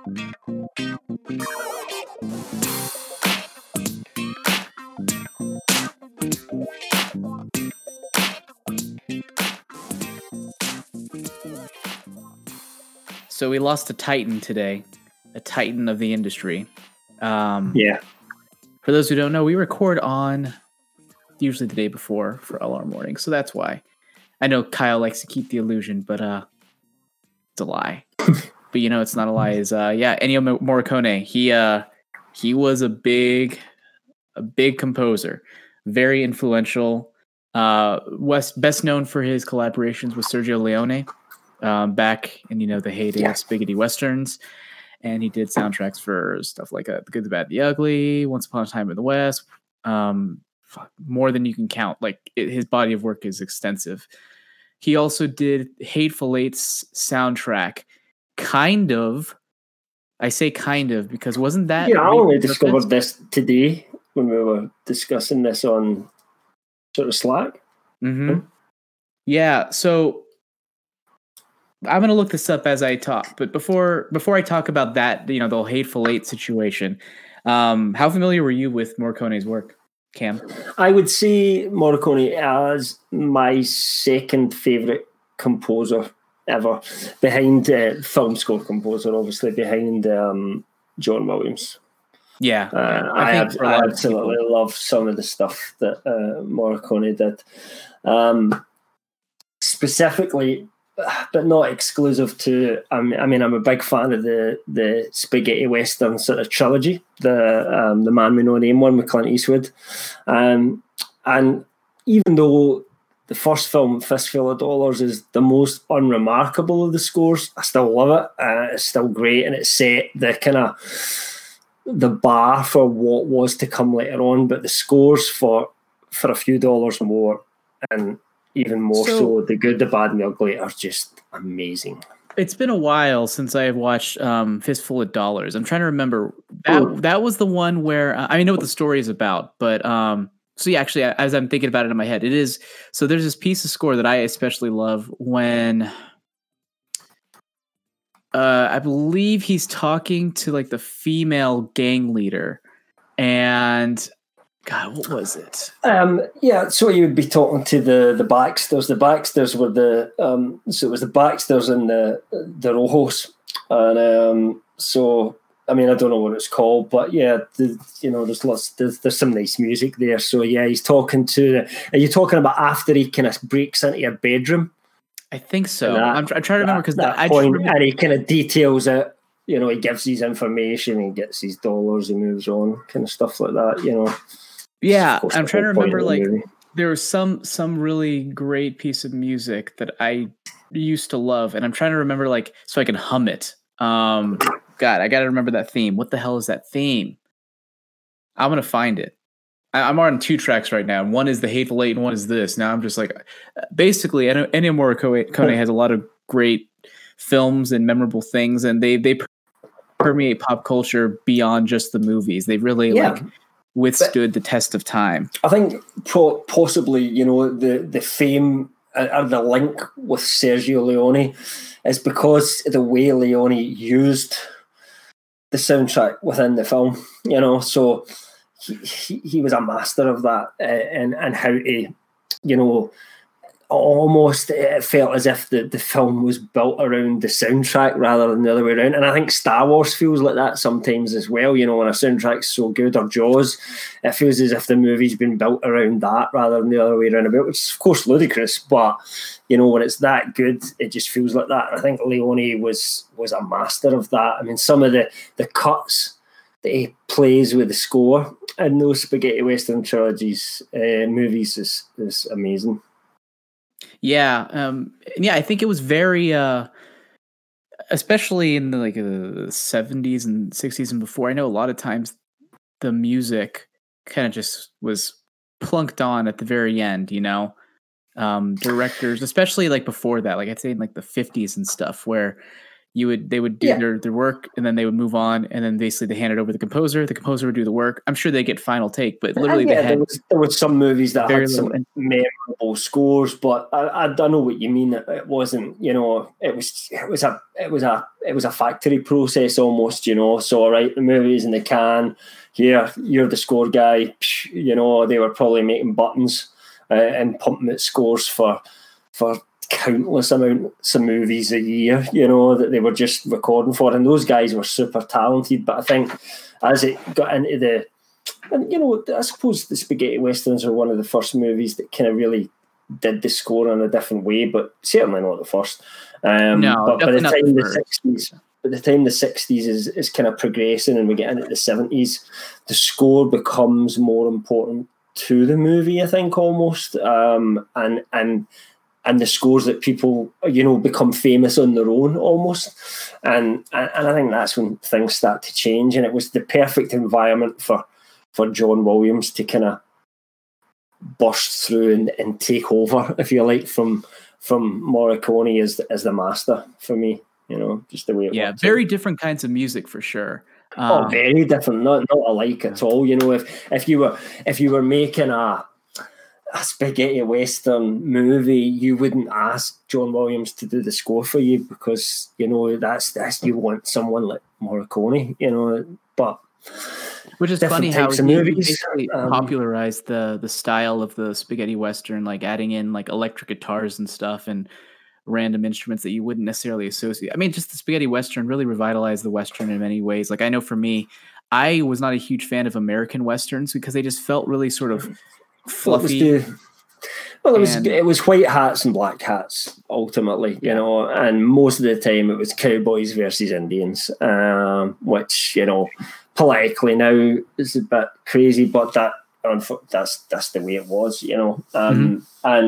So we lost a titan today, a titan of the industry. Yeah. For those who don't know, we record on usually the day before for Alarm Morning, so that's why. I know Kyle likes to keep the illusion, but it's a lie. But you know, it's not a lie. Is Ennio Morricone. He was a big composer, very influential. Best known for his collaborations with Sergio Leone, back in the heyday of spaghetti westerns, and he did soundtracks for stuff like The Good, the Bad, the Ugly, Once Upon a Time in the West. More than you can count. His body of work is extensive. He also did Hateful Eight's soundtrack. Kind of. I say kind of because wasn't that? Yeah, I only discovered this today when we were discussing this on sort of Slack. Mm-hmm. Yeah, so I'm going to look this up as I talk. But before I talk about that, the whole Hateful Eight situation, how familiar were you with Morricone's work, Cam? I would see Morricone as my second favourite composer ever, behind film score composer, obviously, behind John Williams. Yeah, I absolutely love some of the stuff that Morricone did. Specifically, but not exclusive to. I mean, I'm a big fan of the spaghetti western sort of trilogy, the Man with No Name one with Clint Eastwood, and even though the first film, Fistful of Dollars, is the most unremarkable of the scores, I still love it. It's still great, and it set the bar for what was to come later on. But the scores for a few dollars more, and even more so, The Good, the Bad, and the Ugly are just amazing. It's been a while since I have watched Fistful of Dollars. I'm trying to remember. That was the one where I know what the story is about, but so yeah, actually, as I'm thinking about it in my head, it is. So there's this piece of score that I especially love when I believe he's talking to the female gang leader, and God, what was it? So you would be talking to the Baxters. The Baxters were so it was the Baxters and the Rojos, and so I mean, I don't know what it's called, but yeah, there's some nice music there. So yeah, he's talking to. Are you talking about after he kind of breaks into your bedroom? I think so. I'm trying to remember because that point, and he kind of details it. He gives his information, he gets his dollars, he moves on, kind of stuff like that. Yeah, I'm trying to remember. There was some really great piece of music that I used to love, and I'm trying to remember so I can hum it. God, I got to remember that theme. What the hell is that theme? I'm gonna find it. I'm on 2 tracks right now. One is the Hateful Eight, and one is this. Now I'm just basically, Ennio Morricone has a lot of great films and memorable things, and they permeate pop culture beyond just the movies. They really withstood the test of time. I think possibly, the fame or the link with Sergio Leone is because the way Leone used the soundtrack within the film, so he was a master of that, and how to, almost it felt as if the film was built around the soundtrack rather than the other way around. And I think Star Wars feels like that sometimes as well. When a soundtrack's so good, or Jaws, it feels as if the movie's been built around that rather than the other way around about, which is of course ludicrous, but when it's that good, it just feels like that. And I think Leone was a master of that. I mean, some of the cuts that he plays with the score in those spaghetti western trilogies movies is amazing. Yeah, I think it was very, especially in the 70s and 60s and before. I know a lot of times the music kind of just was plunked on at the very end. Directors, especially before that, I'd say in the 50s and stuff, where they would do their work, and then they would move on, and then basically they hand it over to the composer would do the work. I'm sure they get final take, but literally there was some movies that had some memorable scores, but I don't know what you mean. It wasn't, it was a factory process almost, so all right, the movie's in the can, here you're the score guy, they were probably making buttons and pumping out scores for countless amounts of movies a year, that they were just recording for, and those guys were super talented. But I think as it got into I suppose the spaghetti westerns are one of the first movies that kind of really did the score in a different way, but certainly not the first. But by the time the 60s is kind of progressing and we get into the 70s, the score becomes more important to the movie, I think, almost, and the scores that people, become famous on their own almost. And I think that's when things start to change. And it was the perfect environment for John Williams to kind of burst through and take over, if you like, from Morricone as the master for me, just the way it works. Very different kinds of music for sure. Very different, not alike at all. If you were making a spaghetti western movie, you wouldn't ask John Williams to do the score for you because that's you want someone like Morricone, but which is funny how he basically popularized the style of the spaghetti western, like adding in like electric guitars and stuff and random instruments that you wouldn't necessarily associate. I mean, just the spaghetti western really revitalized the western in many ways. Like I know for me, I was not a huge fan of American westerns because they just felt really sort of fluffy. It was white hats and black hats ultimately, and most of the time it was cowboys versus Indians, which politically now is a bit crazy, but that's the way it was, and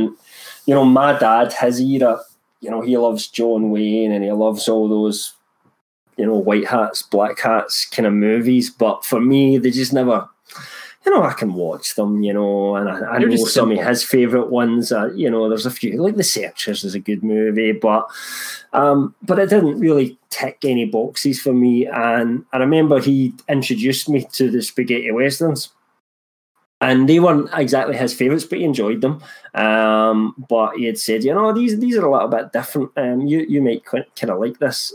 my dad, his era, he loves John Wayne and he loves all those white hats, black hats kind of movies, but for me they just never. I can watch them, and I know some of his favourite ones. There's a few, like The Searchers is a good movie, but it didn't really tick any boxes for me. And I remember he introduced me to the spaghetti westerns, and they weren't exactly his favourites, but he enjoyed them. But he had said, these are a little bit different. You might kind of like this.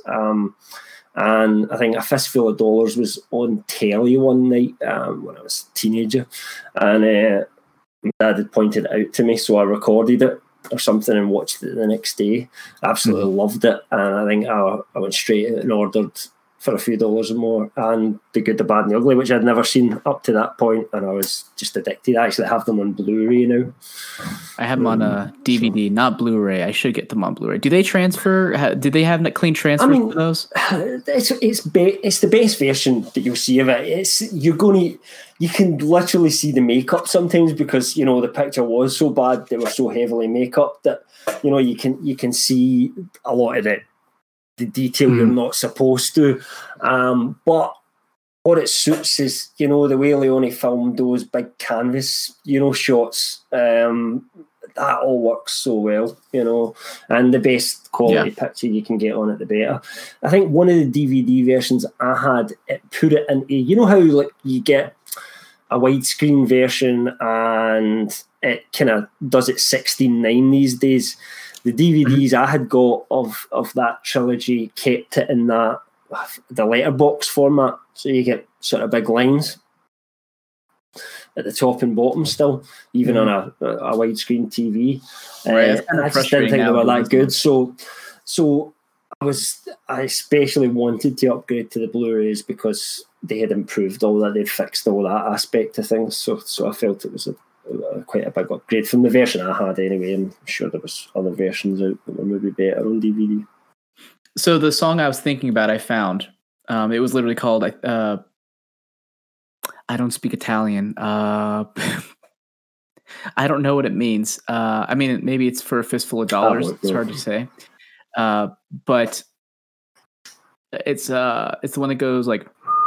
And I think A Fistful of Dollars was on telly one night when I was a teenager, and my dad had pointed it out to me, so I recorded it or something and watched it the next day. Absolutely loved it, and I think I went straight out and ordered for a few dollars more, and The Good, the Bad and the Ugly, which I'd never seen up to that point, and I was just addicted. I actually have them on Blu-ray now. I have them on a DVD, not Blu-ray. I should get them on Blu-ray. Do they transfer? Do they have clean transfer for those? It's the best version that you'll see of it. You can literally see the makeup sometimes because the picture was so bad, they were so heavily makeup that you can see a lot of it. The detail you're not supposed to, but what it suits is the way Leone filmed those big canvas shots. That all works so well, and the best quality picture you can get on it, the better. I think one of the DVD versions I had, it put it into how like you get a widescreen version and it kind of does it 16:9 these days. The DVDs I had got of that trilogy kept it in the letterbox format, so you get sort of big lines at the top and bottom still, even on a widescreen TV. Right, and I just didn't think they were that good. So I especially wanted to upgrade to the Blu-rays because they had improved all that, they'd fixed all that aspect of things. So I felt it was quite a big upgrade from the version I had anyway, and I'm sure there was other versions out that were maybe better on DVD. So the song I was thinking about, I found it was literally called I don't speak Italian. I don't know what it means. I mean, maybe it's for A Fistful of Dollars. It's hard to say, but it's the one that goes like.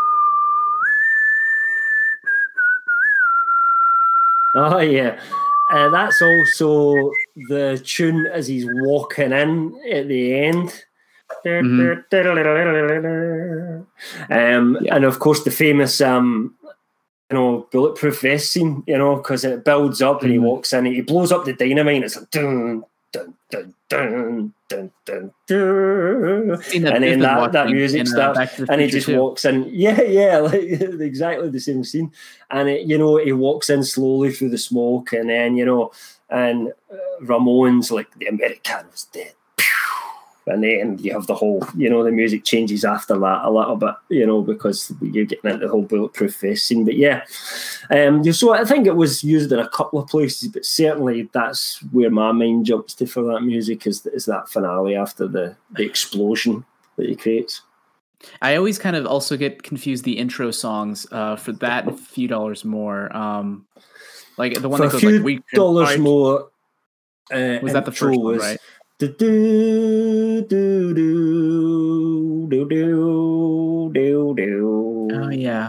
Oh yeah, that's also the tune as he's walking in at the end. And of course the famous bulletproof vest scene, because it builds up and he walks in, he blows up the dynamite and it's like dun dun dun dun dun dun dun, and then that music starts and he just walks in, like exactly the same scene, and he walks in slowly through the smoke, and then and Ramon's like, the Americano's dead. And then you have the whole, the music changes after that a little bit, because you're getting into the whole bulletproof vest scene. But so I think it was used in a couple of places, but certainly that's where my mind jumps to for that music is that finale after the explosion that he creates. I always kind of also get confused the intro songs for that and A Few Dollars More. Like the one for that goes like we $2 more. Was that the first one, right? Do do do do do do do do. Oh yeah.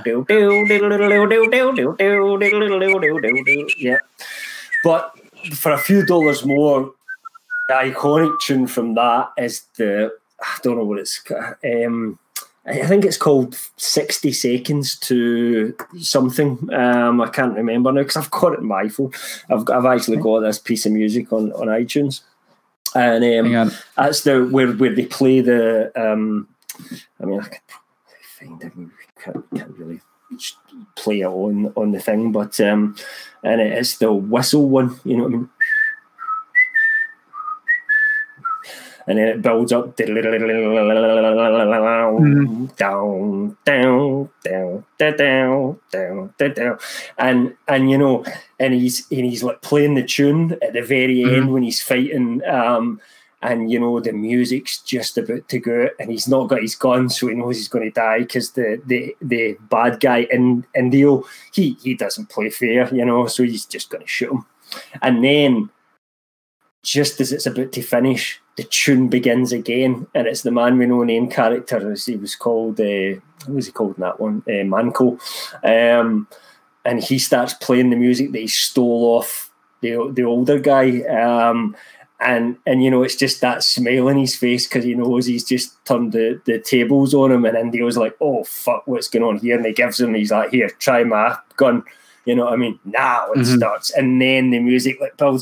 Yeah. But for A Few Dollars More, the iconic tune from that is I don't know what it's. I think it's called 60 Seconds to something. I can't remember now because I've got it in my phone. I've actually got this piece of music on iTunes. And that's where they play the. I could probably find it. Can't really play it on the thing, but and it's the whistle one. You know what I mean? And then it builds up down, and he's like playing the tune at the very end when he's fighting, and the music's just about to go out, and he's not got his gun, so he knows he's going to die because the bad guy in Indio, he doesn't play fair, so he's just going to shoot him, and then just as it's about to finish, the tune begins again, and it's the man with no name character, as he was called. What was he called in that one? Manco. And he starts playing the music that he stole off the older guy. And it's just that smile on his face because he knows he's just turned the tables on him. And Indio's like, oh, fuck, what's going on here? And he gives him, he's like, here, try my gun. You know what I mean? Now it starts, and then the music like builds.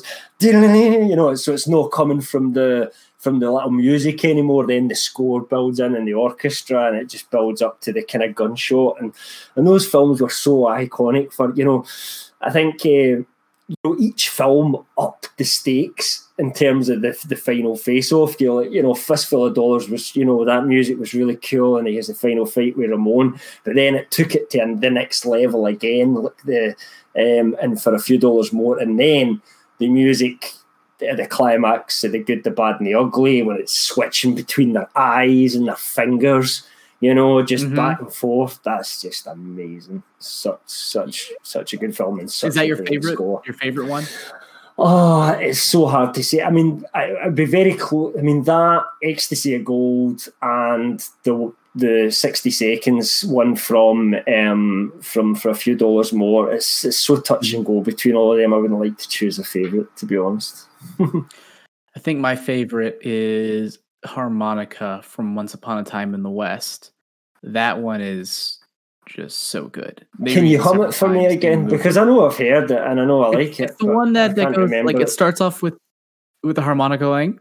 So it's not coming from the little music anymore. Then the score builds in and the orchestra, and it just builds up to the kind of gunshot. And those films were so iconic for I think each film upped the stakes in terms of the final face-off. Fistful of Dollars was, that music was really cool, and he has the final fight with Ramon. But then it took it to the next level again, like and for A Few Dollars More, and then the music at the climax of The Good, the Bad, and the Ugly, when it's switching between their eyes and their fingers. Just back and forth. That's just amazing. Such a good film. And such is that your favorite? Score. Your favorite one? Oh, it's so hard to say. I'd be very close. That Ecstasy of Gold and the 60 Seconds one from For A Few Dollars More. It's so touch and go between all of them. I wouldn't like to choose a favorite, to be honest. I think my favorite is Harmonica from Once Upon a Time in the West. That one is just so good. Can you hum it for me again? Because I know I've heard it and I know I like it. It's the one that goes like it starts off with the harmonica going,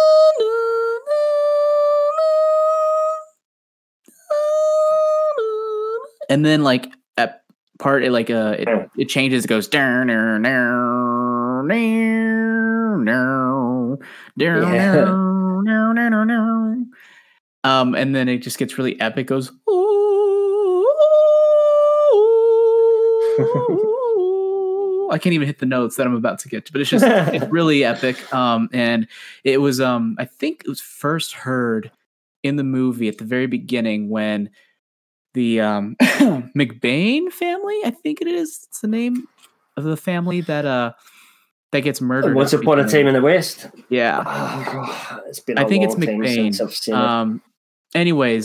and then like at part it changes. It goes and then it just gets really epic. It goes, I can't even hit the notes that I'm about to get to, but it's really epic. And it was, I think it was first heard in the movie at the very beginning when the McBain family, I think it's the name of the family that gets murdered. Once Upon a Time in the West. Yeah. Oh, God, it's been I think long it's time McBain. since I've seen it. Anyways,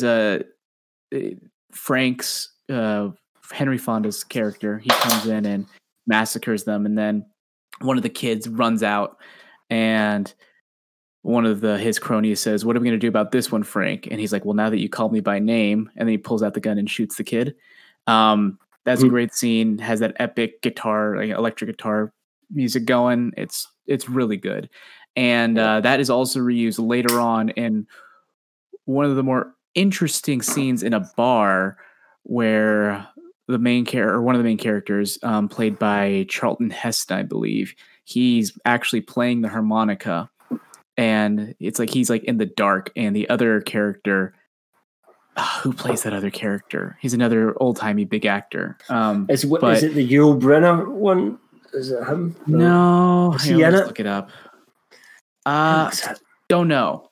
Frank's Henry Fonda's character, he comes in and massacres them, and then one of the kids runs out and one of his cronies says, "What are we going to do about this one, Frank?" And he's like, "Well, now that you called me by name," and then he pulls out the gun and shoots the kid. That's a great scene. Has that epic guitar, like electric guitar music going. It's really good, and that is also reused later on in one of the more interesting scenes in a bar where the main character, or one of the main characters, played by Charlton Heston, I believe, he's actually playing the harmonica, and it's like he's like in the dark, and the other character. Who plays that other character? He's another old-timey big actor. Is it the Yul Brynner one? Is it him? No. Is he in it? Look it up. Don't know.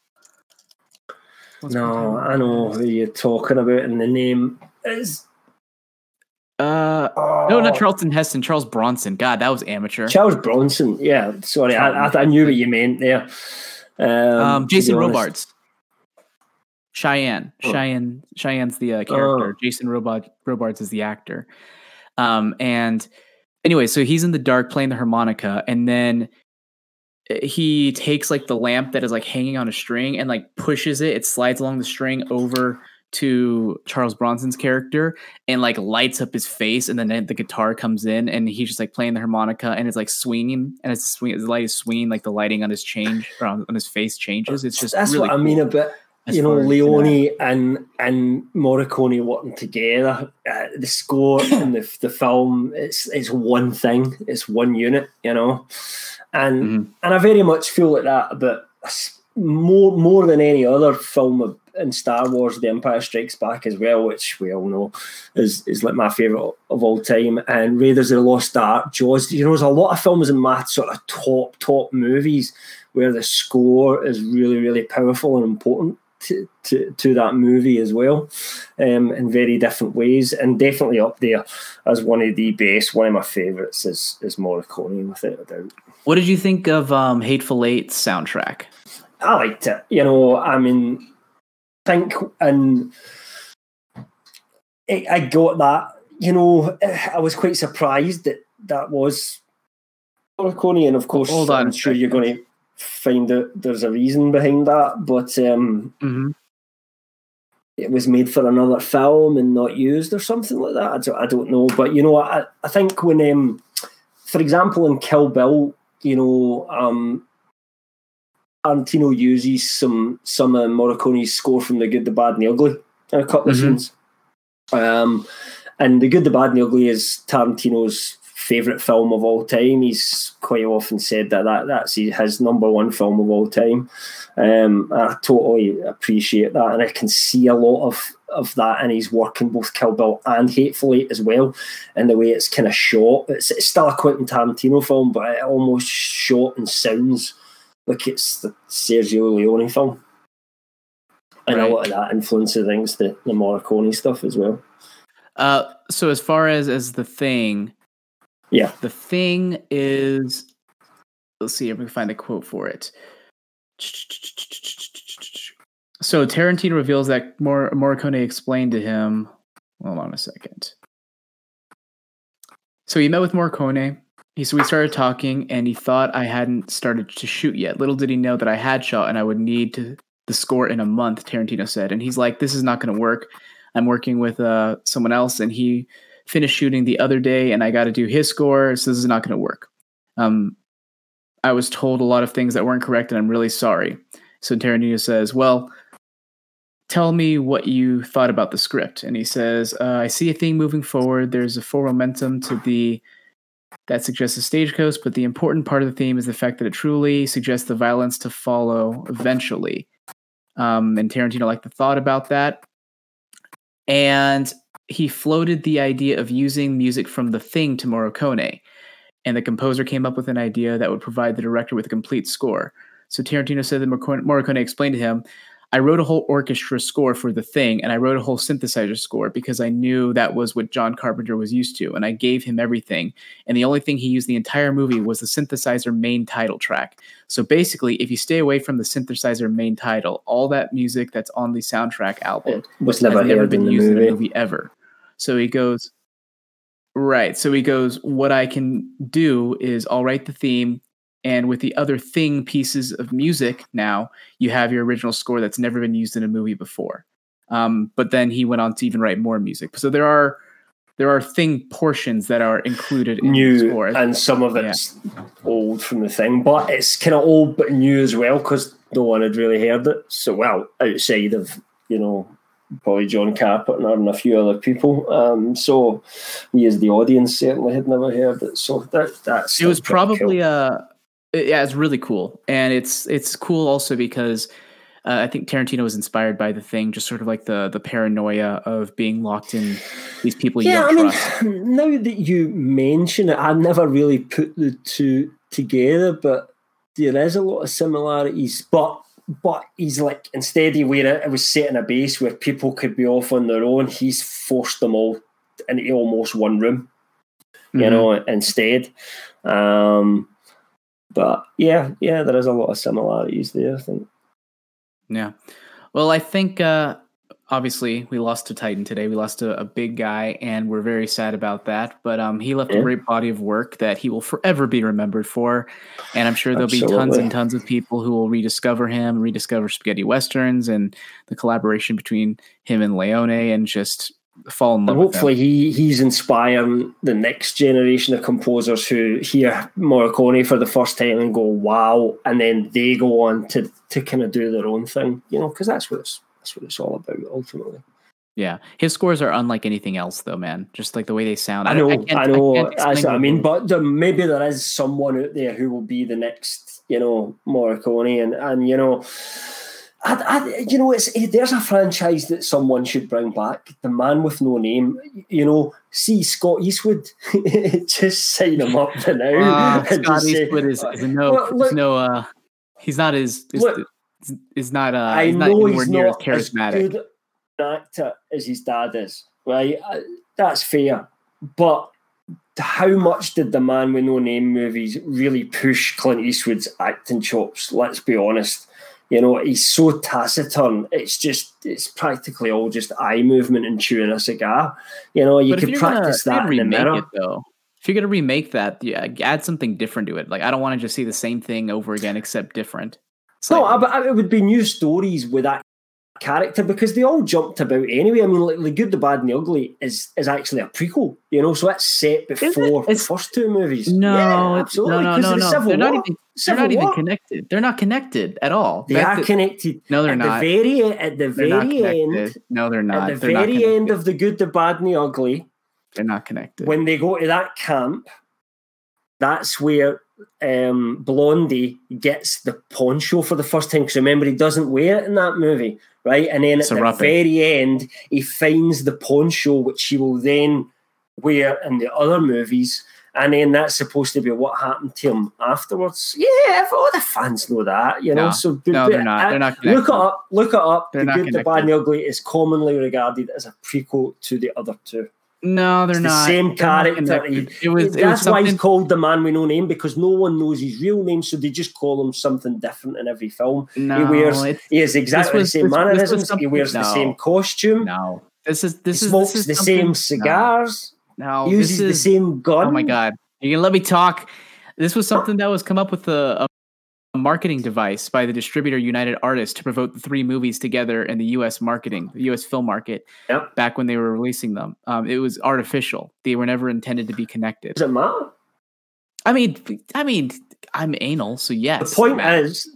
No, I know who you're talking about, and the name is... No, not Charlton Heston. Charles Bronson. God, that was amateur. Charles Bronson. Yeah, sorry, I knew what you meant there. Jason Robards. Cheyenne. Cheyenne's the character. Jason Robards is the actor. And anyway, so he's in the dark playing the harmonica, and then he takes like the lamp that is like hanging on a string and like pushes it. It slides along the string over to Charles Bronson's character and like lights up his face, and then the guitar comes in and he's just like playing the harmonica, and it's like swinging, and as the light is swinging, like the lighting on his on his face changes. It's just that's really what I mean about Leone and Morricone working together. The score and the film, it's one thing, it's one unit, and I very much feel like that about more than any other film in Star Wars, The Empire Strikes Back as well, which we all know is like my favourite of all time, and Raiders of the Lost Ark, Jaws. There's a lot of films in my sort of top movies where the score is really, really powerful and important to that movie as well, in very different ways, and definitely up there as one of the best. One of my favourites is Morricone, without a doubt. What did you think of Hateful Eight's soundtrack? I liked it. And I got that. I was quite surprised that was Morricone, and of course, I'm sure you're going to find out there's a reason behind that, but it was made for another film and not used or something like that. I don't know, but I think when, for example, in Kill Bill, Tarantino uses some of Morricone's score from The Good, the Bad, and the Ugly in a couple of scenes. And The Good, the Bad, and the Ugly is Tarantino's favourite film of all time. He's quite often said that's his number one film of all time. I totally appreciate that, and I can see a lot of that in his work in both Kill Bill and Hateful Eight as well, and the way it's kind of shot. It's still a Quentin Tarantino film, but it almost shot and sounds like it's the Sergio Leone film. And a lot of that influences things, the Morricone stuff as well. So as far as The Thing, The Thing is, let's see if we can find the quote for it. So Tarantino reveals that Morricone explained to him, hold on a second. So he met with Morricone. We started talking, and he thought I hadn't started to shoot yet. Little did he know that I had shot, and I would need the score in a month, Tarantino said. And he's like, this is not going to work. I'm working with someone else, and he finished shooting the other day, and I got to do his score, so this is not going to work. I was told a lot of things that weren't correct, and I'm really sorry. So Tarantino says, well, tell me what you thought about the script. And he says, I see a thing moving forward. There's a full momentum that suggests a stagecoach, but the important part of the theme is the fact that it truly suggests the violence to follow eventually. And Tarantino liked the thought about that. And he floated the idea of using music from The Thing to Morricone. And the composer came up with an idea that would provide the director with a complete score. So Tarantino said that Morricone explained to him, I wrote a whole orchestra score for The Thing, and I wrote a whole synthesizer score because I knew that was what John Carpenter was used to, and I gave him everything. And the only thing he used the entire movie was the synthesizer main title track. So basically, if you stay away from the synthesizer main title, all that music that's on the soundtrack album was never been used in a movie ever. So he goes, right. So he goes, what I can do is I'll write the theme, And with the other thing pieces of music now, you have your original score that's never been used in a movie before. But then he went on to even write more music. So there are thing portions that are included in new the score. And some of it's old from the thing, but it's kind of old but new as well because no one had really heard it. So, well, outside of, probably John Carpenter and a few other people. So we as the audience certainly had never heard it. So that's it was probably cool. It's really cool. And it's cool also because I think Tarantino was inspired by The Thing, just sort of like the paranoia of being locked in these people you don't trust. Now that you mention it, I never really put the two together, but there is a lot of similarities. But he's like, instead of where it was set in a base where people could be off on their own, he's forced them all into almost one room, instead. But yeah, there is a lot of similarities there, I think. Yeah. Well, I think obviously we lost to Titan today. We lost a big guy, and we're very sad about that. But he left a great body of work that he will forever be remembered for. And I'm sure there'll be tons and tons of people who will rediscover him, rediscover spaghetti westerns and the collaboration between him and Leone, and just fall in love with him. Hopefully he's inspiring the next generation of composers who hear Morricone for the first time and go, wow, and then they go on to kind of do their own thing, because that's what it's all about ultimately. Yeah, his scores are unlike anything else, though, man. Just like the way they sound. I know. That's what I mean. But maybe there is someone out there who will be the next, Morricone, and there's a franchise that someone should bring back. The Man with No Name. See Scott Eastwood. Just sign him up for now. Scott Eastwood is a no. He's not as. Is not. He's not anywhere near as charismatic. As good an actor as his dad is, right? That's fair, but how much did the Man with No Name movies really push Clint Eastwood's acting chops? Let's be honest. He's so taciturn. It's practically all just eye movement and chewing a cigar. You could practice that in the mirror. If you're going to remake that, add something different to it. Like, I don't want to just see the same thing over again, except different. But it would be new stories with that character because they all jumped about anyway. I mean, like The Good, the Bad, and the Ugly is actually a prequel, so it's set before the first two movies. No, absolutely. No. They're not even connected. They're not connected at all. They are connected. No, they're not. At the very end. No, they're not. At the very end of The Good, the Bad, and the Ugly. They're not connected. When they go to that camp, that's where Blondie gets the poncho for the first time. Because remember, he doesn't wear it in that movie, right? And then at the very end, he finds the poncho, which he will then wear in the other movies. And then that's supposed to be what happened to him afterwards. Yeah, all the fans know that, No, So they're not. They're not connected. Look it up. They're The Good, connected. the Bad, and the Ugly is commonly regarded as a prequel to the other two. No, they're not. The same character. That's why he's called The Man with No Name, because no one knows his real name, so they just call him something different in every film. No, he has exactly the same mannerisms. He wears the same costume. No, he smokes the same cigars. No, he uses the same gun. Oh my God! You can let me talk. This was something that was come up with a marketing device by the distributor United Artists to promote the three movies together in the U.S. marketing, the U.S. film market. Yep. Back when they were releasing them, it was artificial. They were never intended to be connected. Does it matter? I mean, I'm anal, so yes. The point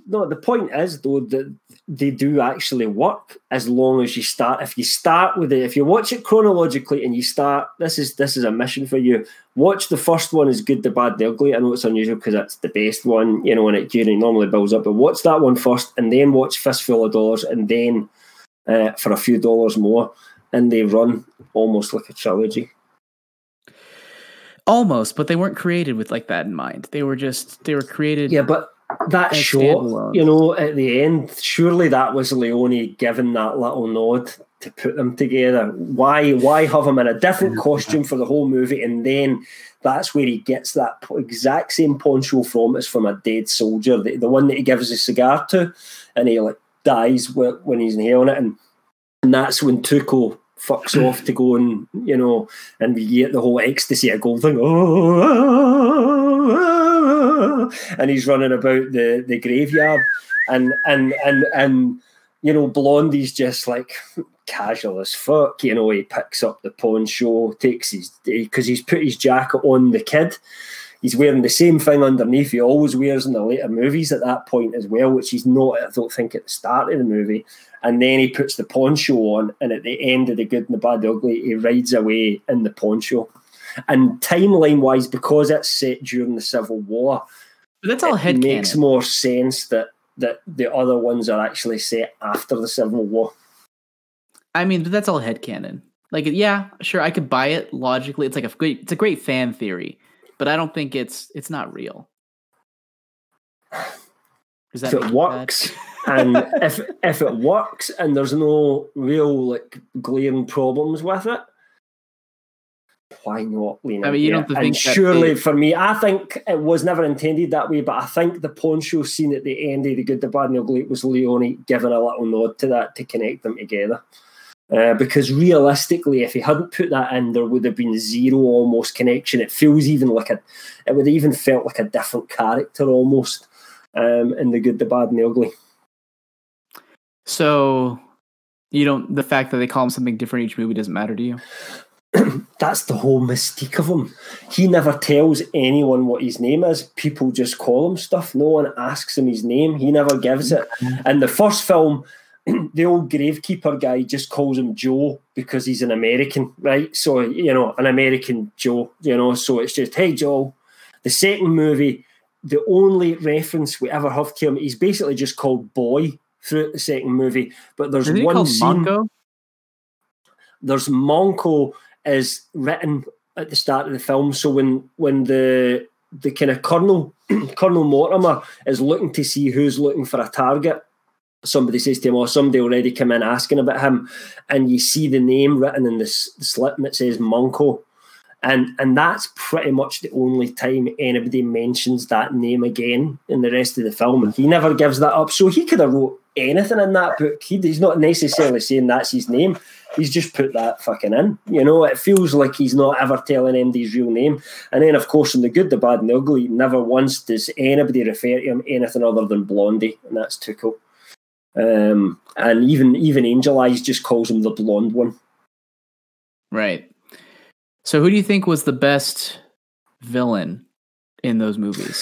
is though that they do actually work as long as you start. If you start with it, if you watch it chronologically and you start, this is a mission for you. Watch the first one, is Good, the Bad, the Ugly. I know it's unusual because that's the best one, and it normally builds up. But watch that one first, and then watch Fistful of Dollars, and then for a few dollars more, and they run almost like a trilogy. Almost, but they weren't created with like that in mind. They were created. Yeah, but that shot, at the end, surely that was Leone given that little nod to put them together. Why have him in a different costume for the whole movie, and then that's where he gets that exact same poncho from? It's from a dead soldier, the one that he gives a cigar to, and he dies when he's inhaling it, and that's when Tuco fucks off to go and we get the whole ecstasy of gold thing. and he's running about the graveyard, and you know, Blondie's just like casual as fuck. You know, he picks up the pawn show, because he's put his jacket on the kid. He's wearing the same thing underneath he always wears in the later movies at that point as well, which he's not, I don't think, at the start of the movie. And then he puts the poncho on, and at the end of The Good and the Bad and the Ugly, he rides away in the poncho. And timeline-wise, because it's set during the Civil War, but that's all headcanon. It makes more sense that the other ones are actually set after the Civil War. I mean, but that's all headcanon. Like, yeah, sure, I could buy it logically. It's like it's a great fan theory. But I don't think it's not real. If it works, and if it works, and there's no real like glaring problems with it, why not lean into it? You don't think and surely for me, I think it was never intended that way. But I think the poncho scene at the end of The Good, the Bad, and the Ugly was Leone giving a little nod to that to connect them together. Because realistically, if he hadn't put that in, there would have been zero almost connection. It feels even like it would have even felt like a different character almost in The Good, the Bad, and the Ugly. So the fact that they call him something different each movie doesn't matter to you? That's the whole mystique of him. He never tells anyone what his name is. People just call him stuff. No one asks him his name. He never gives it. In the first film, the old gravekeeper guy just calls him Joe because he's an American, right? So, you know, an American Joe, you know, so it's just, hey, Joe. The second movie, the only reference we ever have to him, he's basically just called Boy throughout the second movie. But there's one scene. Monko? There's Monko is written at the start of the film. So when the kind of Colonel Mortimer is looking to see who's looking for a target, somebody says to him, somebody already come in asking about him, and you see the name written in the slip and it says Monko, and that's pretty much the only time anybody mentions that name again in the rest of the film. He never gives that up, so he could have wrote anything in that book. He's not necessarily saying that's his name. He's just put that fucking in. You know, it feels like he's not ever telling anybody's real name. And then, of course, in The Good, the Bad, and the Ugly, never once does anybody refer to him anything other than Blondie, and that's Tuco. And even Angel Eyes just calls him the blonde one. Right. So who do you think was the best villain in those movies?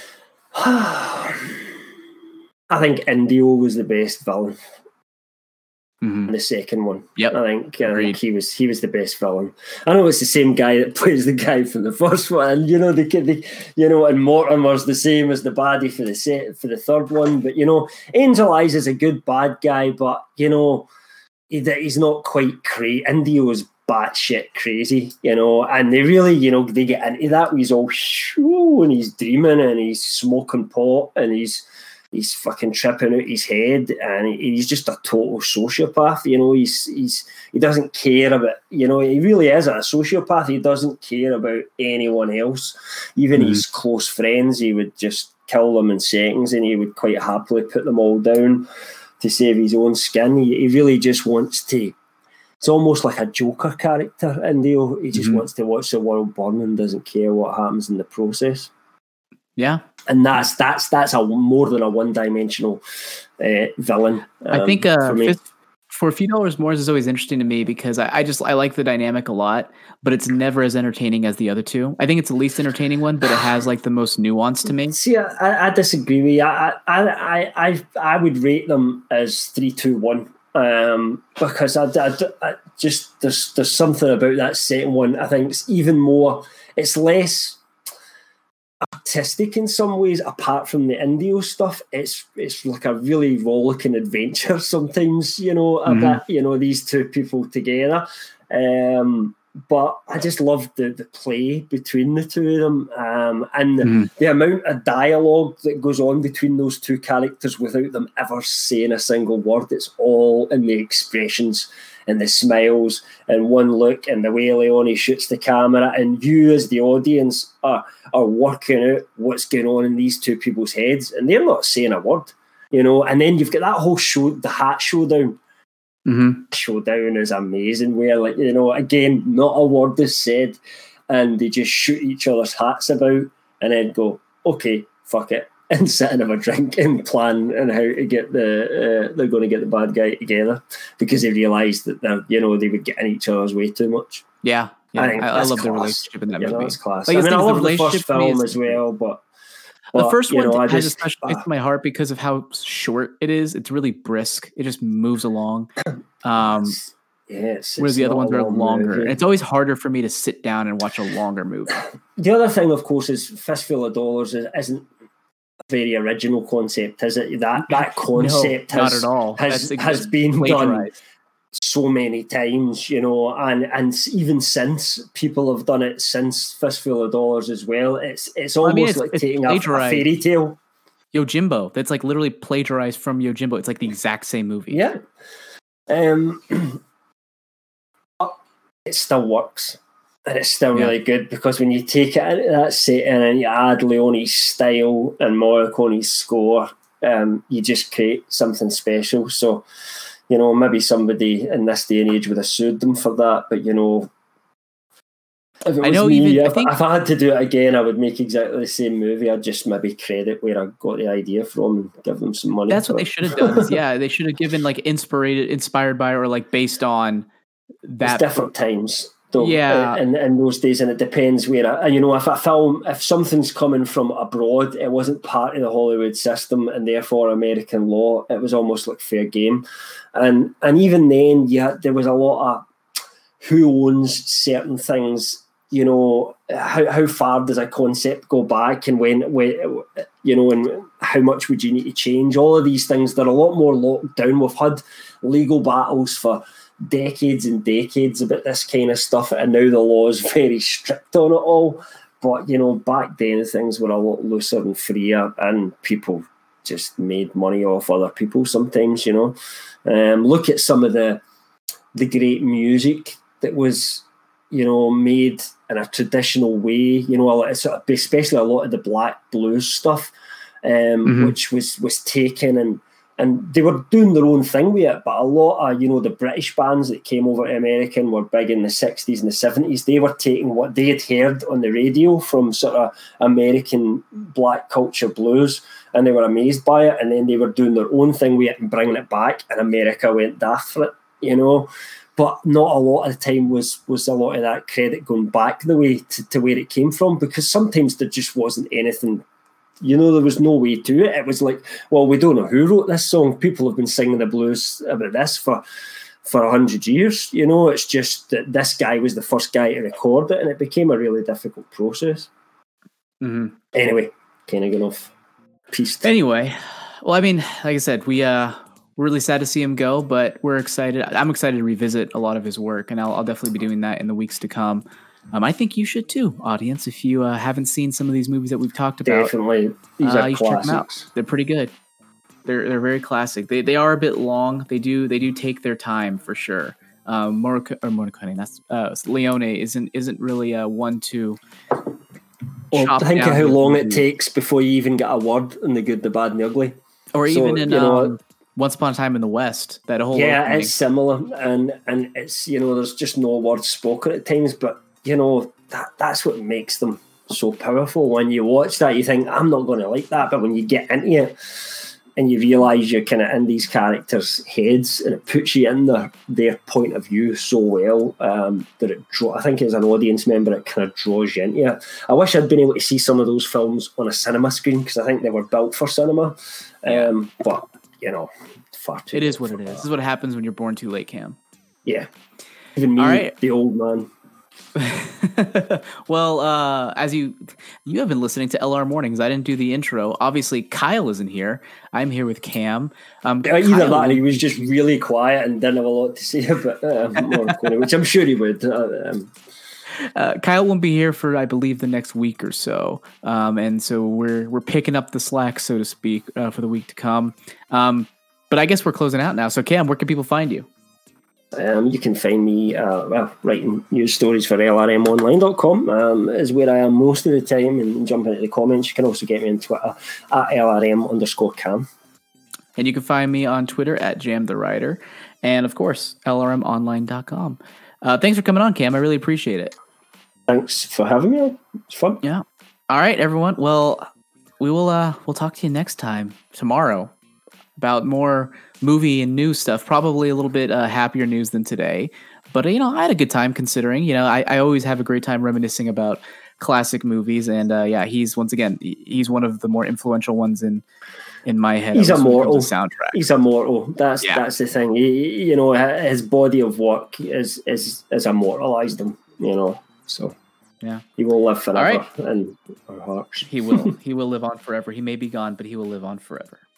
I think Indio was the best villain. Mm-hmm. The second one. Yep. I think he was the best villain. I know it's the same guy that plays the guy from the first one, and you know and Mortimer's the same as the baddie for the third one. But you know, Angel Eyes is a good bad guy, but you know, he's not quite crazy. Indio's batshit crazy, you know, and they really, you know, they get into that. He's all shoo, and he's dreaming, and he's smoking pot, and he's fucking tripping out his head, and he's just a total sociopath. You know, he doesn't care about, you know, he really is a sociopath. He doesn't care about anyone else, even his close friends. He would just kill them in seconds, and he would quite happily put them all down to save his own skin. He really just wants to. It's almost like a Joker character, Indio. He just wants to watch the world burn and doesn't care what happens in the process. Yeah. And that's a more than a one-dimensional villain. I think for a few dollars more is always interesting to me because I like the dynamic a lot, but it's never as entertaining as the other two. I think it's the least entertaining one, but it has like the most nuance to me. See, I disagree with you. I would rate them as 3, 2, 1. Because I just there's something about that second one. I think it's even more. It's less artistic in some ways, apart from the Indio stuff. It's like a really rollicking adventure sometimes, you know, a bit, you know, these two people together. But I just love the play between the two of them, and the amount of dialogue that goes on between those two characters without them ever saying a single word. It's all in the expressions and the smiles and one look and the way Leone shoots the camera, and you as the audience are working out what's going on in these two people's heads, and they're not saying a word, you know. And then you've got that whole show, the hat showdown. Showdown is amazing, where, like, you know, again, not a word is said, and they just shoot each other's hats about and then go, okay, fuck it, and sit and have a drink and plan and how to get they're going to get the bad guy together, because they realised that they would get in each other's way too much. Yeah. I love the relationship in that movie. That's class. Like, I love the first film as well, but the first one has a special place in my heart because of how short it is. It's really brisk. It just moves along. Whereas the other ones are longer. And it's always harder for me to sit down and watch a longer movie. The other thing, of course, is Fistful of Dollars isn't a very original concept, is it? That concept not at all. has been done so many times, and even since, people have done it since Fistful of Dollars as well. It's almost like taking a fairy tale. Yojimbo, that's like literally plagiarized from Yojimbo. It's like the exact same movie. Yeah. It still works, and it's still really good, because when you take it into that setting and you add Leone's style and Morricone's score, you just create something special. So, maybe somebody in this day and age would have sued them for that, but if it was me, if I had to do it again, I would make exactly the same movie. I'd just maybe credit where I got the idea from and give them some money. That's what they should have done. Yeah, they should have given like inspired by, or like based on that. It's different times, though. Yeah, in those days, and it depends where. If something's coming from abroad, it wasn't part of the Hollywood system, and therefore American law, it was almost like fair game. And even then, there was a lot of who owns certain things. How far does a concept go back, and when and how much would you need to change? All of these things, they're a lot more locked down. We've had legal battles for decades and decades about this kind of stuff, and now the law is very strict on it all. But back then things were a lot looser and freer, and people just made money off other people sometimes. Look at some of the great music that was made in a traditional way, especially a lot of the black blues stuff, which was taken and they were doing their own thing with it. But a lot of the British bands that came over to America and were big in the 60s and the 70s, they were taking what they had heard on the radio from sort of American black culture blues, and they were amazed by it, and then they were doing their own thing with it and bringing it back, and America went daft for it, But not a lot of the time was a lot of that credit going back the way to where it came from, because sometimes there just wasn't anything, there was no way to it. It was like, well, we don't know who wrote this song. People have been singing the blues about this for 100 years. It's just that this guy was the first guy to record it, and it became a really difficult process. Mm-hmm. Anyway, kind of going off piece. Anyway, well, I mean, like I said, we're really sad to see him go, but we're excited. I'm excited to revisit a lot of his work, and I'll definitely be doing that in the weeks to come. I think you should too, audience. If you haven't seen some of these movies that we've talked about, definitely, these are you should check them out. classics. They're pretty good. They're very classic. They are a bit long. They do take their time for sure. Morricone, that's Leone isn't really one to. Well, think of how long it takes before you even get a word in The Good, the Bad, and the Ugly, or even in Once Upon a Time in the West. That whole opening. It's similar, and it's there's just no words spoken at times, but that's what makes them so powerful. When you watch that, you think, I'm not going to like that, but when you get into it and you realise you're kind of in these characters' heads, and it puts you in their point of view so well that I think as an audience member, it kind of draws you into it. I wish I'd been able to see some of those films on a cinema screen, because I think they were built for cinema, but far too. It is what it is. This is what happens when you're born too late, Cam. Yeah. Even me, the old man. Well, as you have been listening to LR Mornings. I didn't do the intro. Obviously, Kyle isn't here. I'm here with Cam. Either that, he was just really quiet and didn't have a lot to say about Morricone, which I'm sure he would. Kyle won't be here for, I believe, the next week or so, and so we're picking up the slack, so to speak, for the week to come. But I guess we're closing out now. So, Cam, where can people find you? You can find me writing news stories for LRMonline.com is where I am most of the time, and jump into the comments. You can also get me on Twitter at LRM_Cam. And you can find me on Twitter at JamTheWriter, and of course, LRMonline.com. Thanks for coming on, Cam. I really appreciate it. Thanks for having me. It's fun. Yeah. All right, everyone. Well, we'll talk to you next time tomorrow about more movie and news stuff. Probably a little bit happier news than today, but I had a good time considering. I always have a great time reminiscing about classic movies, and he's one of the more influential ones in my head. He's immortal. Soundtrack. He's immortal. That's the thing. His body of work is immortalized him. So yeah, he will live forever in our hearts. He will. He will live on forever. He may be gone, but he will live on forever.